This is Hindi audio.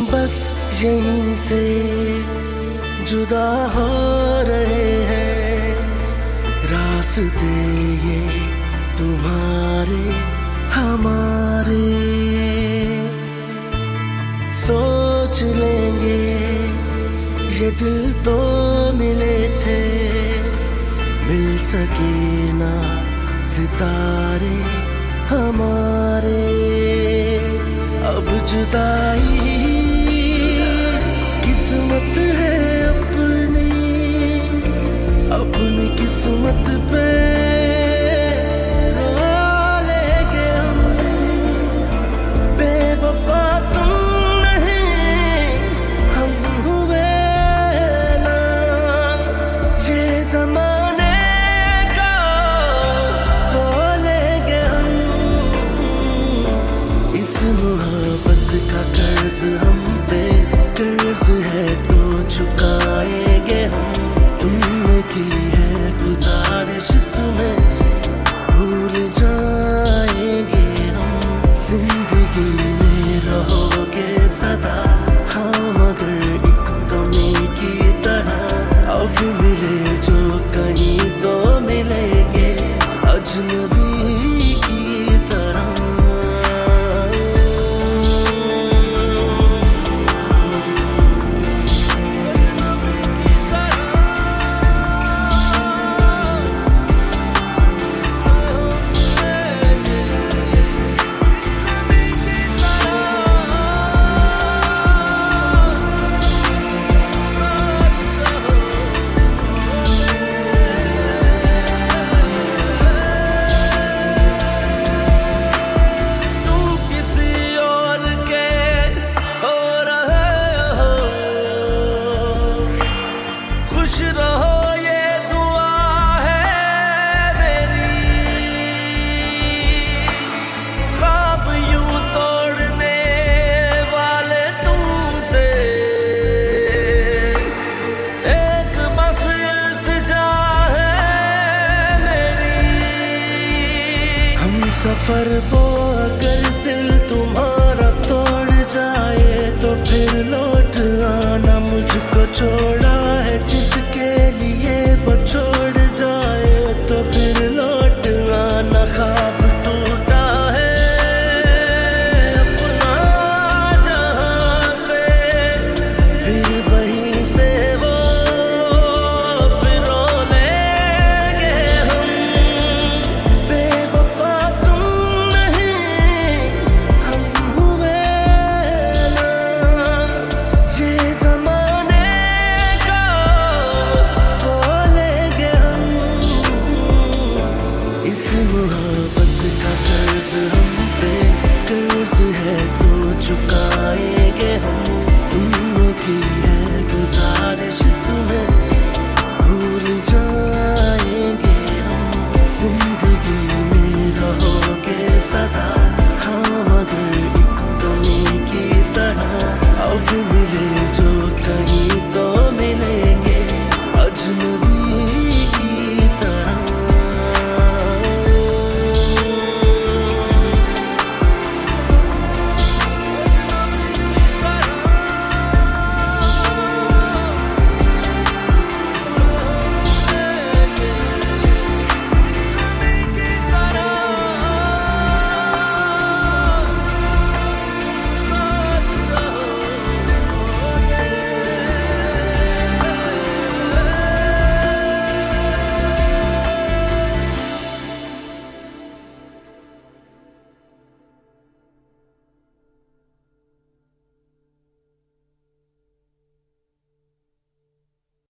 बस यहीं से जुदा हो रहे हैं रास्ते ये तुम्हारे हमारे। सोच लेंगे ये दिल तो मिले थे, मिल सके ना सितारे हमारे। अब जुदाई किस्मत है अपनी, अपनी किस्मत पे रो लेंगे हम। बेवफा तुम नहीं हम हुए ना, ये जमाने का बोलेंगे हम। इस मोहब्बत का कर्ज हम पे कर्ज है तो चुकाएंगे हम। तुमने की है गुजारिश तुम्हें भूल जाएंगे हम। जिंदगी में रहोगे सदा हम अगर एक कमी की तरह। अब मिले जो कहीं तो मिलेंगे अजनबी की तरह। खुश रहो ये दुआ है मेरी, ख्वाब यूं तोड़ने वाले तुमसे एक बस इल्तिजा है मेरी। हम सफर वो